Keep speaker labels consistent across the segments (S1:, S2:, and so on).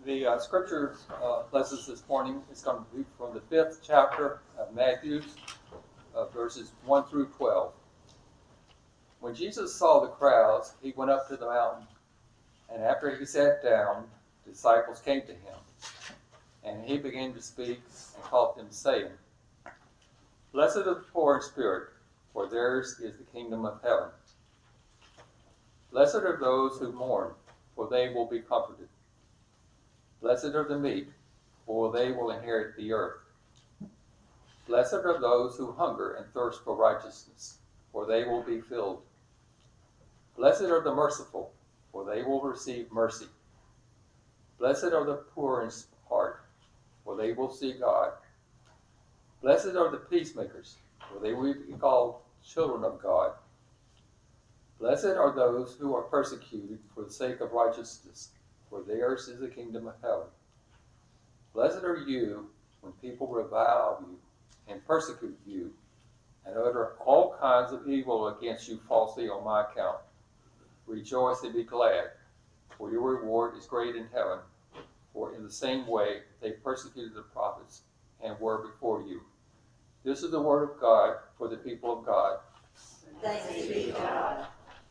S1: The scripture lessons this morning is going to be from the 5th chapter of Matthew, verses 1 through 12. When Jesus saw the crowds, he went up to the mountain, and after he sat down, the disciples came to him. And he began to speak and taught them, saying, Blessed are the poor in spirit, for theirs is the kingdom of heaven. Blessed are those who mourn, for they will be comforted. Blessed are the meek, for they will inherit the earth. Blessed are those who hunger and thirst for righteousness, for they will be filled. Blessed are the merciful, for they will receive mercy. Blessed are the poor in heart, for they will see God. Blessed are the peacemakers, for they will be called children of God. Blessed are those who are persecuted for the sake of righteousness, for theirs is the kingdom of heaven. Blessed are you when people revile you and persecute you and utter all kinds of evil against you falsely on my account. Rejoice and be glad, for your reward is great in heaven, for in the same way they persecuted the prophets and were before you. This is the word of God for the people of God.
S2: Thanks be to God.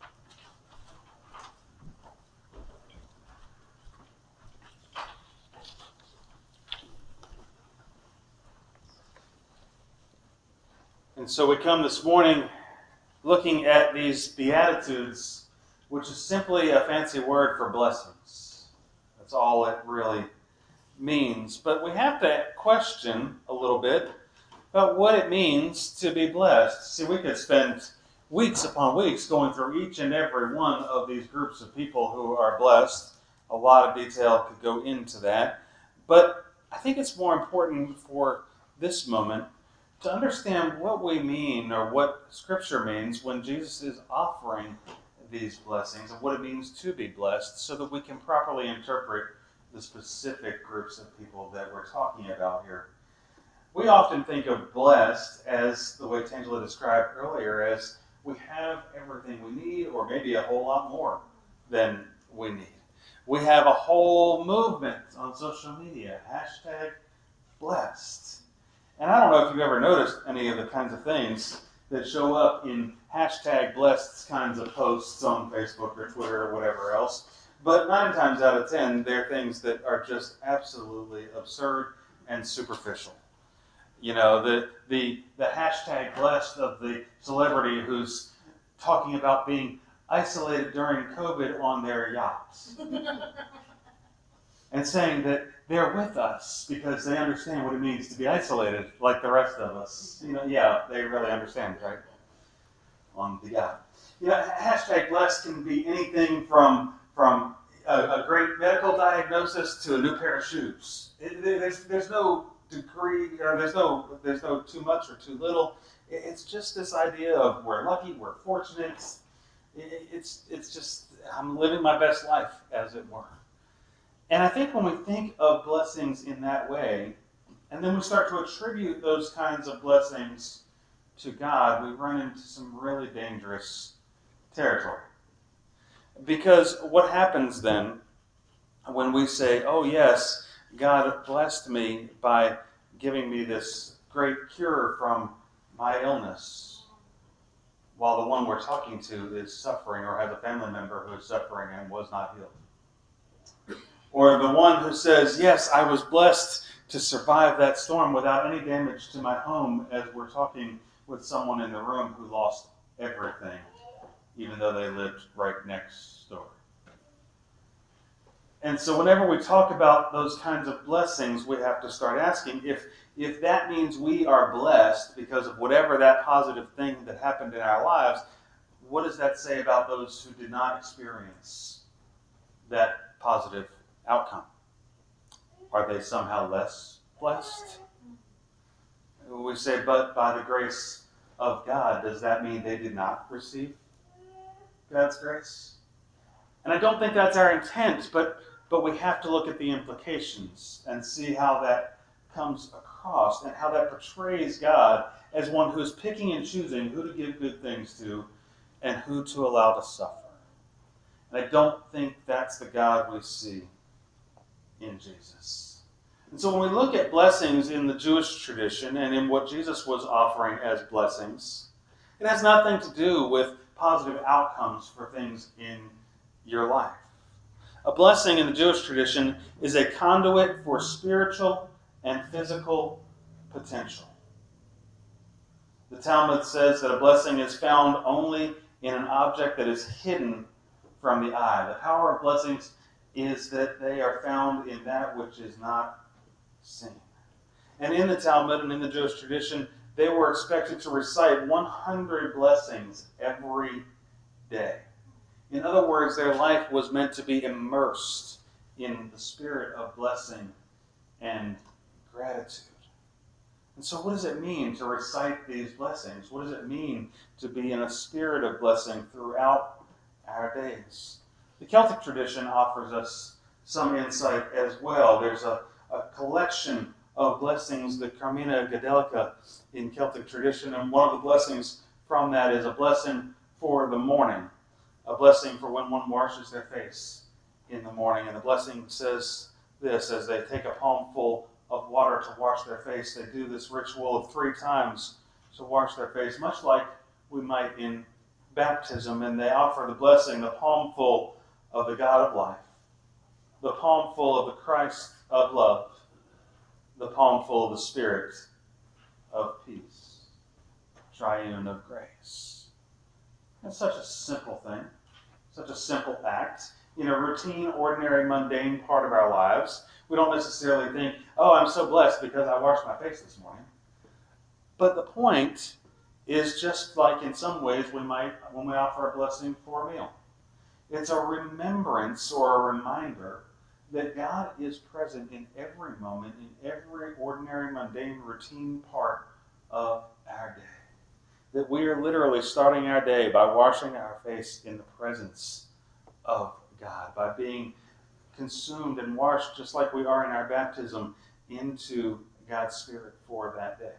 S3: And so we come this morning looking at these Beatitudes, which is simply a fancy word for blessings. That's all it really means. But we have to question a little bit about what it means to be blessed. See, we could spend weeks upon weeks going through each and every one of these groups of people who are blessed. A lot of detail could go into that. But I think it's more important for this moment to understand what we mean, or what Scripture means, when Jesus is offering these blessings, and what it means to be blessed, so that we can properly interpret the specific groups of people that we're talking about here. We often think of blessed as, the way Tangela described earlier, as we have everything we need, or maybe a whole lot more than we need. We have a whole movement on social media, #blessed. And I don't know if you've ever noticed any of the kinds of things that show up in #blessed kinds of posts on Facebook or Twitter or whatever else. But 9 times out of 10, they're things that are just absolutely absurd and superficial. You know, the #blessed of the celebrity who's talking about being isolated during COVID on their yachts. And saying that they're with us because they understand what it means to be isolated like the rest of us. You know, yeah, they really understand, right? On the yacht. You know, #blessed can be anything from a great medical diagnosis to a new pair of shoes. There's no degree, or there's no too much or too little. It's just this idea of we're lucky, we're fortunate. It's just, I'm living my best life, as it were. And I think when we think of blessings in that way, and then we start to attribute those kinds of blessings to God, we run into some really dangerous territory. Because what happens then when we say, oh yes, God blessed me by giving me this great cure from my illness, while the one we're talking to is suffering or has a family member who is suffering and was not healed? Or the one who says, yes, I was blessed to survive that storm without any damage to my home, as we're talking with someone in the room who lost everything, even though they lived right next door. And so whenever we talk about those kinds of blessings, we have to start asking, if that means we are blessed because of whatever that positive thing that happened in our lives, what does that say about those who did not experience that positive outcome? Are they somehow less blessed? We say, but by the grace of God, does that mean they did not receive God's grace? And I don't think that's our intent, but we have to look at the implications and see how that comes across and how that portrays God as one who is picking and choosing who to give good things to and who to allow to suffer. And I don't think that's the God we see in Jesus. And so when we look at blessings in the Jewish tradition and in what Jesus was offering as blessings, it has nothing to do with positive outcomes for things in your life. A blessing in the Jewish tradition is a conduit for spiritual and physical potential. The Talmud says that a blessing is found only in an object that is hidden from the eye. The power of blessings is that they are found in that which is not seen. And in the Talmud and in the Jewish tradition, they were expected to recite 100 blessings every day. In other words, their life was meant to be immersed in the spirit of blessing and gratitude. And so what does it mean to recite these blessings? What does it mean to be in a spirit of blessing throughout our days? The Celtic tradition offers us some insight as well. There's a collection of blessings, the Carmina Gadelica in Celtic tradition, and one of the blessings from that is a blessing for the morning, a blessing for when one washes their face in the morning. And the blessing says this: as they take a palmful of water to wash their face, they do this ritual of 3 times to wash their face, much like we might in baptism, and they offer the blessing, the palmful of the God of life, the palmful of the Christ of love, the palmful of the Spirit of peace, triune of grace. It's such a simple thing, such a simple act. In a routine, ordinary, mundane part of our lives, we don't necessarily think, oh, I'm so blessed because I washed my face this morning. But the point is just like in some ways we might when we offer a blessing for a meal. It's a remembrance or a reminder that God is present in every moment, in every ordinary, mundane, routine part of our day. That we are literally starting our day by washing our face in the presence of God, by being consumed and washed just like we are in our baptism into God's Spirit for that day.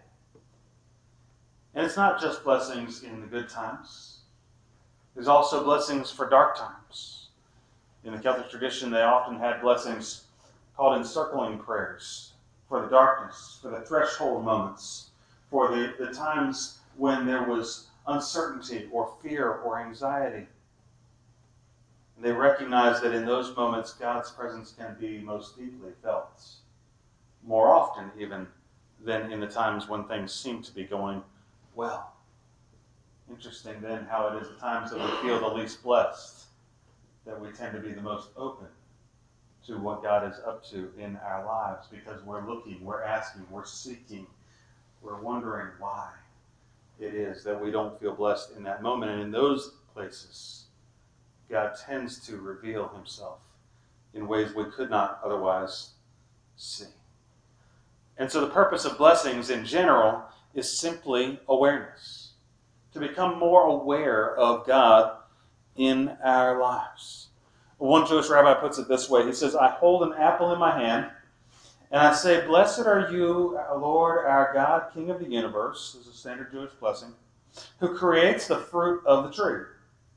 S3: And it's not just blessings in the good times. There's also blessings for dark times. In the Celtic tradition, they often had blessings called encircling prayers for the darkness, for the threshold moments, for the times when there was uncertainty or fear or anxiety. And they recognized that in those moments, God's presence can be most deeply felt, more often even than in the times when things seem to be going well. Interesting then how it is the times that we feel the least blessed that we tend to be the most open to what God is up to in our lives, because we're looking, we're asking, we're seeking, we're wondering why it is that we don't feel blessed in that moment. And in those places, God tends to reveal himself in ways we could not otherwise see. And so the purpose of blessings in general is simply awareness. To become more aware of God in our lives. One Jewish rabbi puts it this way. He says, I hold an apple in my hand, and I say, blessed are you, Lord, our God, King of the universe, this is a standard Jewish blessing, who creates the fruit of the tree.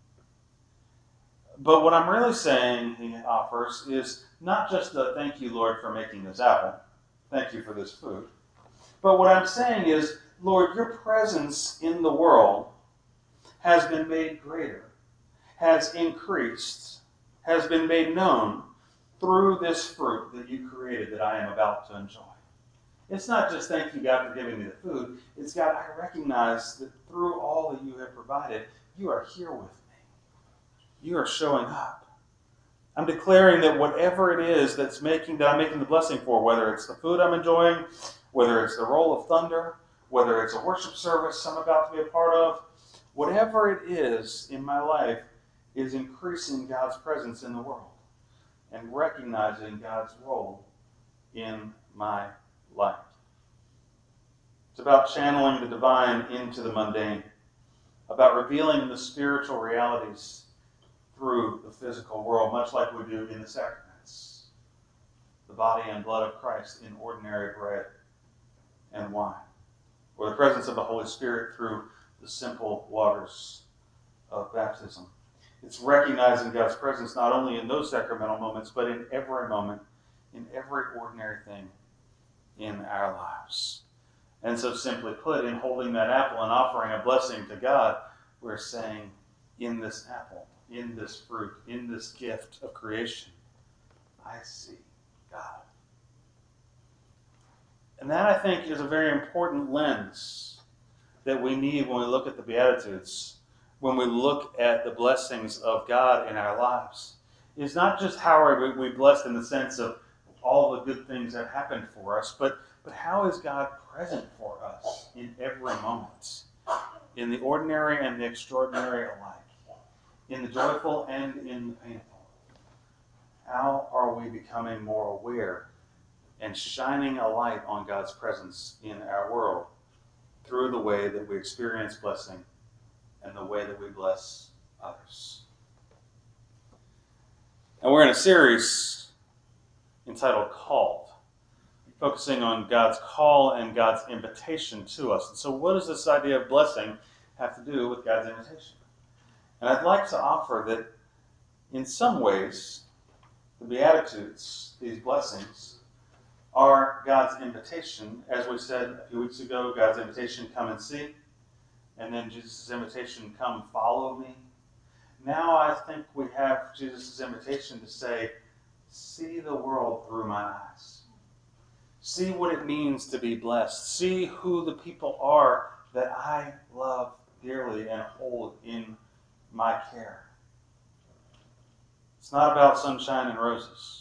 S3: But what I'm really saying, he offers, is not just a thank you, Lord, for making this apple. Thank you for this food. But what I'm saying is, Lord, your presence in the world has been made greater, has increased, has been made known through this fruit that you created that I am about to enjoy. It's not just thank you, God, for giving me the food. It's God, I recognize that through all that you have provided, you are here with me. You are showing up. I'm declaring that whatever it is that I'm making the blessing for, whether it's the food I'm enjoying, whether it's the roll of thunder, whether it's a worship service I'm about to be a part of, whatever it is in my life is increasing God's presence in the world and recognizing God's role in my life. It's about channeling the divine into the mundane, about revealing the spiritual realities through the physical world, much like we do in the sacraments. The body and blood of Christ in ordinary bread and wine, or the presence of the Holy Spirit through the simple waters of baptism. It's recognizing God's presence not only in those sacramental moments, but in every moment in every ordinary thing in our lives. And so simply put, in holding that apple and offering a blessing to God, we're saying, in this apple, in this fruit, in this gift of creation, I see God. And that, I think, is a very important lens that we need when we look at the Beatitudes, when we look at the blessings of God in our lives. It's not just how are we blessed in the sense of all the good things that happen for us, but how is God present for us in every moment, in the ordinary and the extraordinary alike, in the joyful and in the painful? How are we becoming more aware and shining a light on God's presence in our world through the way that we experience blessing and the way that we bless others? And we're in a series entitled Called, focusing on God's call and God's invitation to us. And so what does this idea of blessing have to do with God's invitation? And I'd like to offer that in some ways, the Beatitudes, these blessings, are God's invitation. As we said a few weeks ago, God's invitation, come and see. And then Jesus' invitation, come follow me. Now I think we have Jesus' invitation to say, see the world through my eyes. See what it means to be blessed. See who the people are that I love dearly and hold in my care. It's not about sunshine and roses.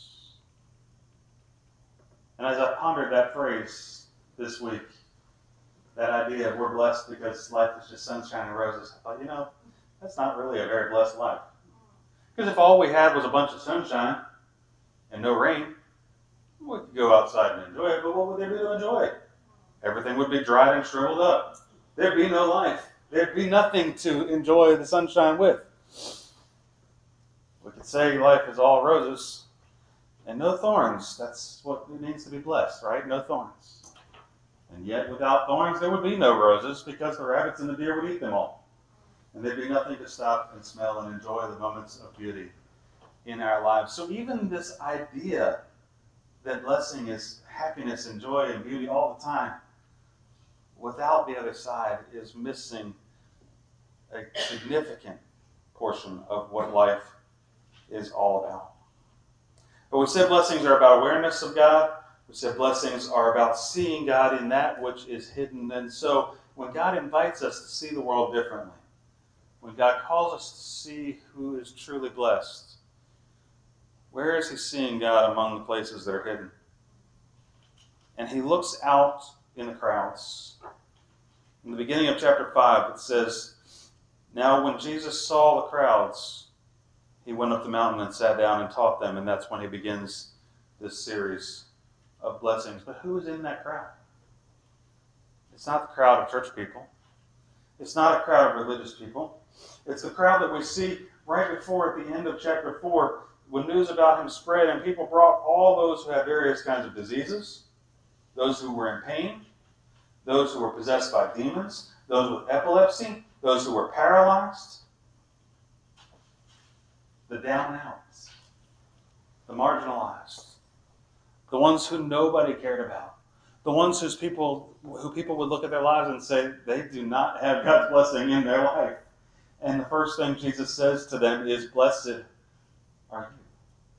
S3: And as I pondered that phrase this week, that idea of we're blessed because life is just sunshine and roses, I thought, that's not really a very blessed life. Because if all we had was a bunch of sunshine and no rain, we could go outside and enjoy it, but what would there be to enjoy? Everything would be dried and shriveled up. There'd be no life. There'd be nothing to enjoy the sunshine with. We could say life is all roses and no thorns. That's what it means to be blessed, right? No thorns. And yet without thorns there would be no roses because the rabbits and the deer would eat them all. And there'd be nothing to stop and smell and enjoy the moments of beauty in our lives. So even this idea that blessing is happiness and joy and beauty all the time, without the other side, is missing a significant portion of what life is all about. But we said blessings are about awareness of God. We said blessings are about seeing God in that which is hidden. And so when God invites us to see the world differently, when God calls us to see who is truly blessed, where is he seeing God among the places that are hidden? And he looks out in the crowds. In the beginning of chapter 5, it says, now when Jesus saw the crowds, he went up the mountain and sat down and taught them, and that's when he begins this series of blessings. But who is in that crowd? It's not the crowd of church people. It's not a crowd of religious people. It's the crowd that we see right before at the end of chapter 4, when news about him spread, and people brought all those who had various kinds of diseases, those who were in pain, those who were possessed by demons, those with epilepsy, those who were paralyzed, the down and outs, the marginalized, the ones who nobody cared about, the ones who people would look at their lives and say, they do not have God's blessing in their life. And the first thing Jesus says to them is, blessed are you.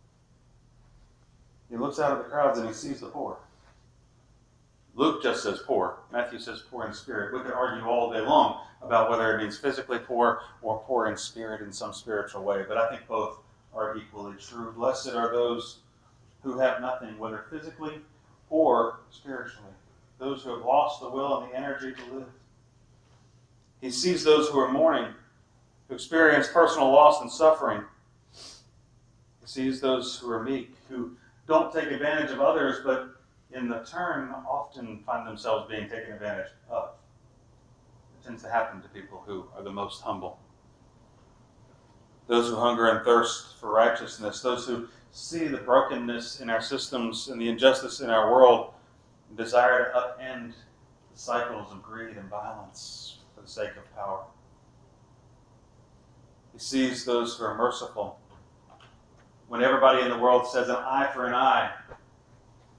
S3: He looks out at the crowds and he sees the poor. Luke just says poor. Matthew says poor in spirit. We could argue all day long about whether it means physically poor or poor in spirit in some spiritual way, but I think both are equally true. Blessed are those who have nothing, whether physically or spiritually. Those who have lost the will and the energy to live. He sees those who are mourning, who experience personal loss and suffering. He sees those who are meek, who don't take advantage of others, but in the turn often find themselves being taken advantage of. It tends to happen to people who are the most humble. Those who hunger and thirst for righteousness, those who see the brokenness in our systems and the injustice in our world, and desire to upend the cycles of greed and violence for the sake of power. He sees those who are merciful. When everybody in the world says an eye for an eye,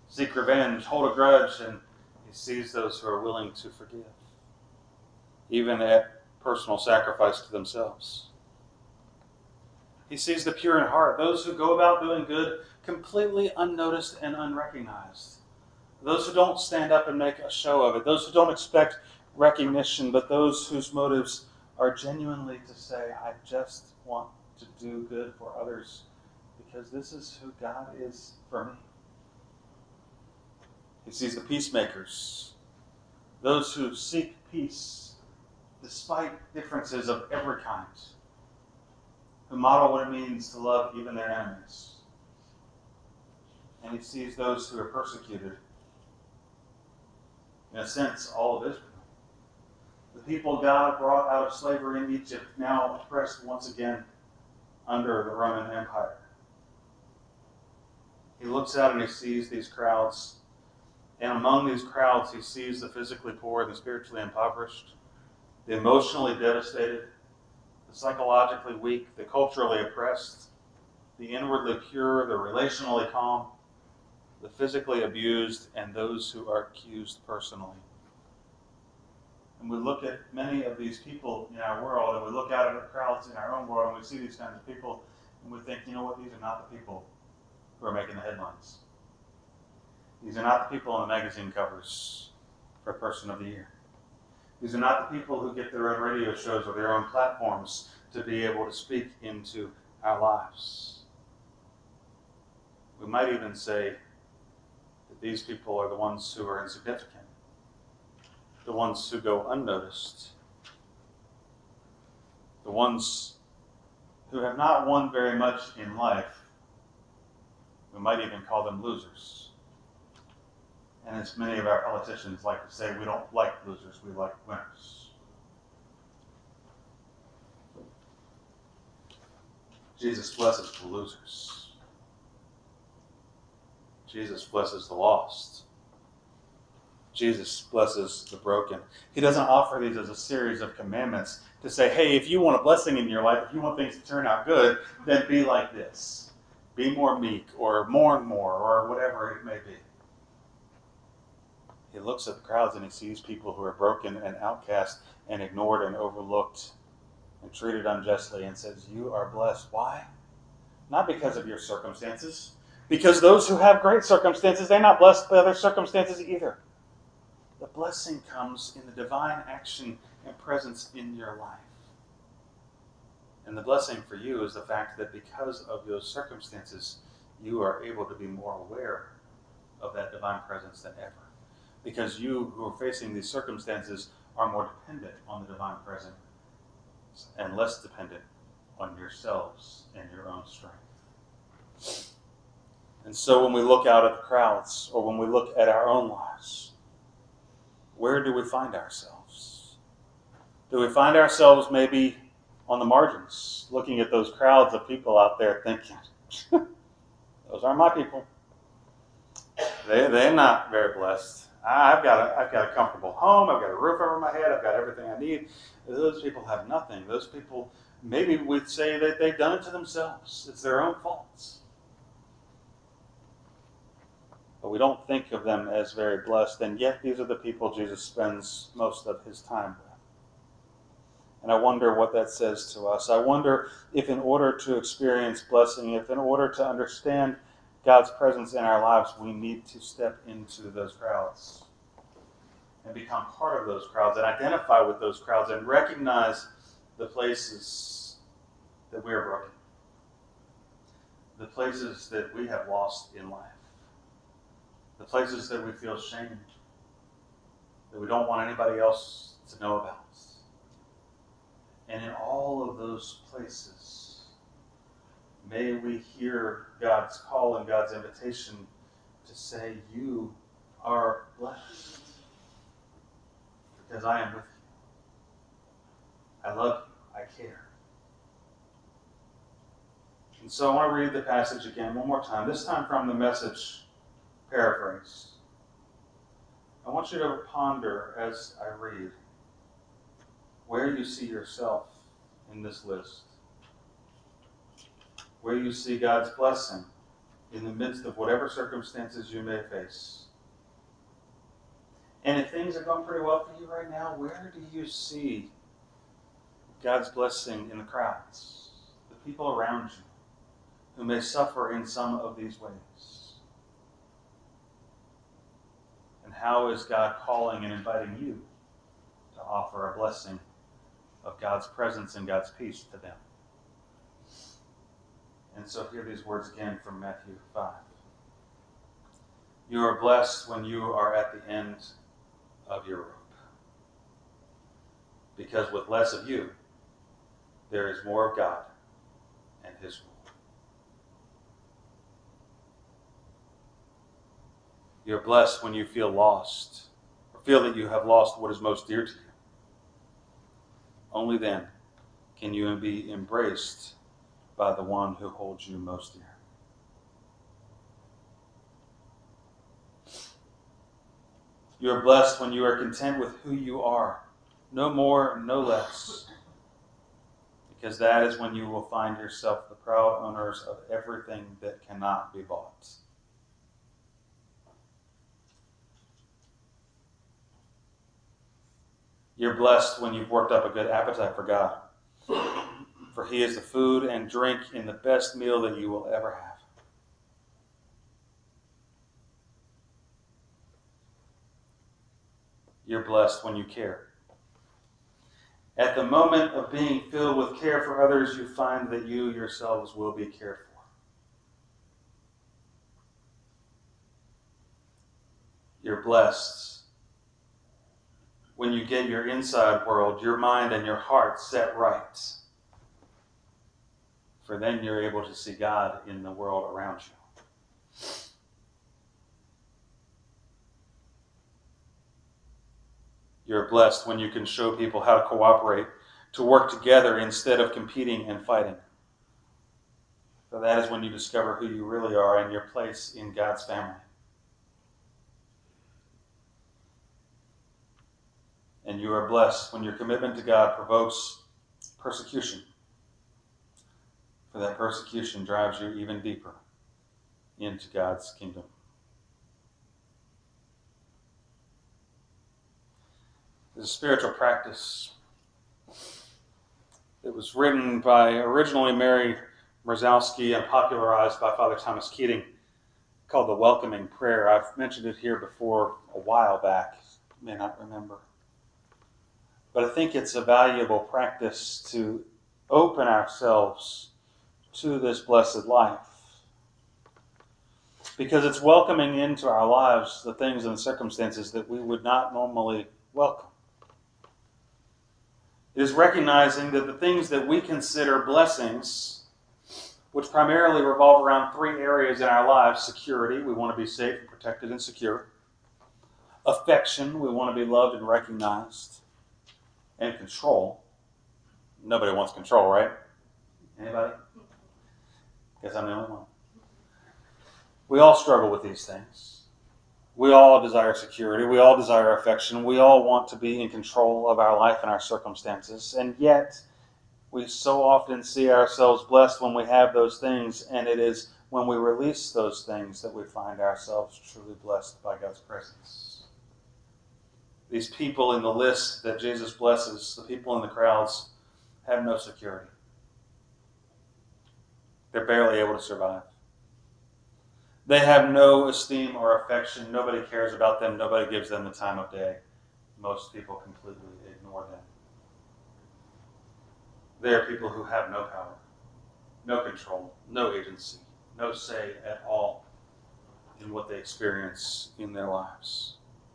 S3: seek revenge, hold a grudge, and he sees those who are willing to forgive, even at personal sacrifice to themselves. He sees the pure in heart, those who go about doing good completely unnoticed and unrecognized. Those who don't stand up and make a show of it, those who don't expect recognition, but those whose motives are genuinely to say, I just want to do good for others because this is who God is for me. He sees the peacemakers, those who seek peace despite differences of every kind, who model what it means to love even their enemies. And he sees those who are persecuted. In a sense, all of Israel. The people God brought out of slavery in Egypt, now oppressed once again under the Roman Empire. He looks out and he sees these crowds. And among these crowds, he sees the physically poor and the spiritually impoverished, the emotionally devastated, the psychologically weak, the culturally oppressed, the inwardly pure, the relationally calm, the physically abused, and those who are accused personally. And we look at many of these people in our world, and we look out at the crowds in our own world, and we see these kinds of people, and we think, you know what, these are not the people who are making the headlines. These are not the people on the magazine covers for Person of the Year. These are not the people who get their own radio shows or their own platforms to be able to speak into our lives. We might even say that these people are the ones who are insignificant, the ones who go unnoticed, the ones who have not won very much in life. We might even call them losers. And as many of our politicians like to say, we don't like losers, we like winners. Jesus blesses the losers. Jesus blesses the lost. Jesus blesses the broken. He doesn't offer these as a series of commandments to say, hey, if you want a blessing in your life, if you want things to turn out good, then be like this. Be more meek, or mourn more, or whatever it may be. He looks at the crowds and he sees people who are broken and outcast and ignored and overlooked and treated unjustly and says, you are blessed. Why? Not because of your circumstances. Because those who have great circumstances, they're not blessed by their circumstances either. The blessing comes in the divine action and presence in your life. And the blessing for you is the fact that because of those circumstances, you are able to be more aware of that divine presence than ever. Because you who are facing these circumstances are more dependent on the divine presence and less dependent on yourselves and your own strength. And so when we look out at the crowds, or when we look at our own lives, where do we find ourselves? Do we find ourselves maybe on the margins, looking at those crowds of people out there thinking, those aren't my people. They're not very blessed. I've got a comfortable home. I've got a roof over my head. I've got everything I need. Those people have nothing. Those people, maybe we'd say that they've done it to themselves. It's their own faults. But we don't think of them as very blessed, and yet these are the people Jesus spends most of his time with. And I wonder what that says to us. I wonder if in order to experience blessing, if in order to understand God's presence in our lives, we need to step into those crowds and become part of those crowds and identify with those crowds and recognize the places that we are broken, the places that we have lost in life, the places that we feel shamed, that we don't want anybody else to know about. And in all of those places, may we hear God's call and God's invitation to say, you are blessed because I am with you. I love you. I care. And so I want to read the passage again one more time, this time from the Message paraphrase. I want you to ponder as I read where you see yourself in this list, where you see God's blessing in the midst of whatever circumstances you may face. And if things are going pretty well for you right now, where do you see God's blessing in the crowds, the people around you who may suffer in some of these ways? And how is God calling and inviting you to offer a blessing of God's presence and God's peace to them? And so hear these words again from Matthew 5. You are blessed when you are at the end of your rope, because with less of you, there is more of God and His rule. You're blessed when you feel lost, or feel that you have lost what is most dear to you. Only then can you be embraced by the one who holds you most dear. You are blessed when you are content with who you are, no more, no less, because that is when you will find yourself the proud owners of everything that cannot be bought. You're blessed when you've worked up a good appetite for God, for He is the food and drink in the best meal that you will ever have. You're blessed when you care. At the moment of being filled with care for others, you find that you yourselves will be cared for. You're blessed when you get your inside world, your mind and your heart set right. For then you're able to see God in the world around you. You're blessed when you can show people how to cooperate, to work together instead of competing and fighting. For that is when you discover who you really are and your place in God's family. And you are blessed when your commitment to God provokes persecution. For that persecution drives you even deeper into God's kingdom. There's a spiritual practice that was written by originally Mary Mrzowski and popularized by Father Thomas Keating, called the Welcoming Prayer. I've mentioned it here before a while back. You may not remember. But I think it's a valuable practice to open ourselves to this blessed life, because it's welcoming into our lives the things and the circumstances that we would not normally welcome. It is recognizing that the things that we consider blessings, which primarily revolve around three areas in our lives: security, we want to be safe and protected and secure; affection, we want to be loved and recognized; and control. Nobody wants control, right? Anybody? Guess I'm the only one. We all struggle with these things. We all desire security. We all desire affection. We all want to be in control of our life and our circumstances. And yet, we so often see ourselves blessed when we have those things, and it is when we release those things that we find ourselves truly blessed by God's presence. These people in the list that Jesus blesses, the people in the crowds, have no security. They're barely able to survive. They have no esteem or affection. Nobody cares about them. Nobody gives them the time of day. Most people completely ignore them. They are people who have no power, no control, no agency, no say at all in what they experience in their lives.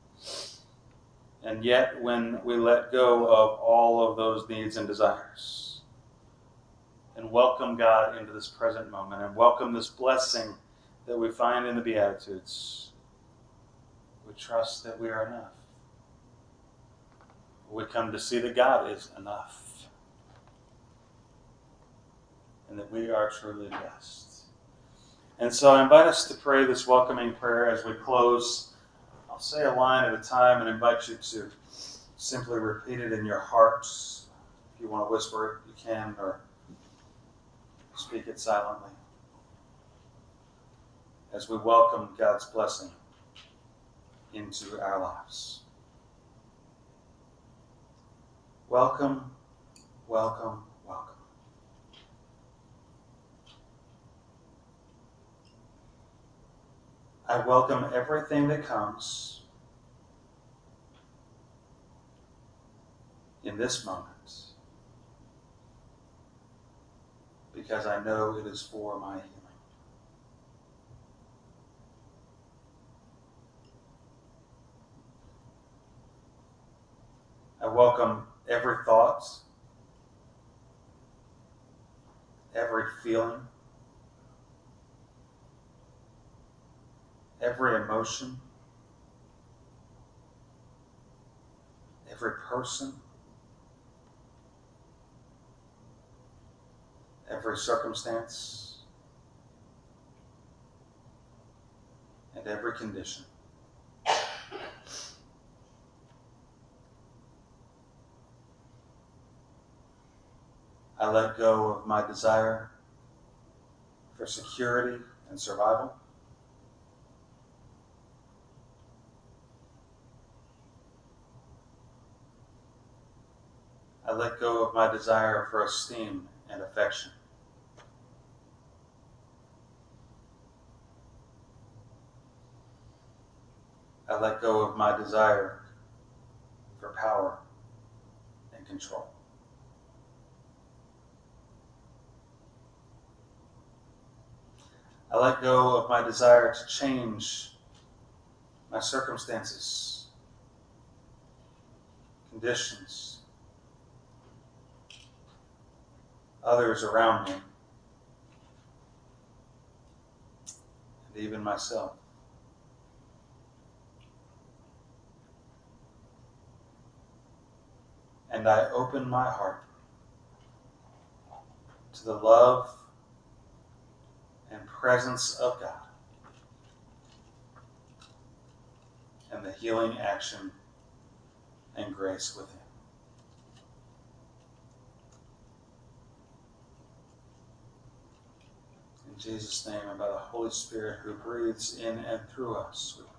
S3: And yet, when we let go of all of those needs and desires and welcome God into this present moment and welcome this blessing that we find in the Beatitudes, we trust that we are enough. We come to see that God is enough and that we are truly blessed. And so I invite us to pray this welcoming prayer as we close. I'll say a line at a time and invite you to simply repeat it in your hearts. If you want to whisper it, you can, or speak it silently. as we welcome God's blessing into our lives. Welcome, welcome, welcome. I welcome everything that comes in this moment, because I know it is for my healing. I welcome every thought, every feeling, every emotion, every person, every circumstance, and every condition. I let go of my desire for security and survival. I let go of my desire for esteem and affection. I let go of my desire for power and control. I let go of my desire to change my circumstances, conditions, others around me, and even myself. And I open my heart to the love and presence of God and the healing action and grace within. In Jesus' name and by the Holy Spirit who breathes in and through us, we